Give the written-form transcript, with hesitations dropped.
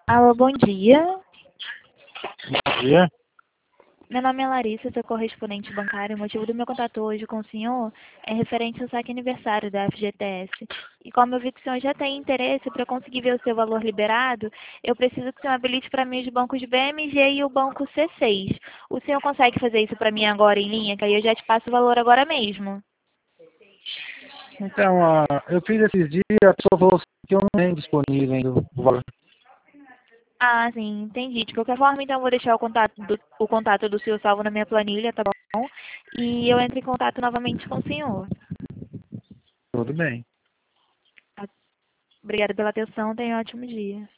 Alô, bom dia. Bom dia. Meu nome é Larissa, sou correspondente bancária. O motivo do meu contato hoje com o senhor é referente ao saque aniversário da FGTS. E como eu vi que o senhor já tem interesse para conseguir ver o seu valor liberado, eu preciso que o senhor habilite para mim os bancos BMG e o banco C6. O senhor consegue fazer isso para mim agora em linha, que aí eu já te passo o valor agora mesmo? Então, eu fiz esses dias, a pessoa falou assim que eu não tenho disponível ainda o valor. Ah, sim, entendi. De qualquer forma, então, eu vou deixar o contato do senhor salvo na minha planilha, tá bom? E eu entro em contato novamente com o senhor. Tudo bem. Obrigada pela atenção, tenha um ótimo dia.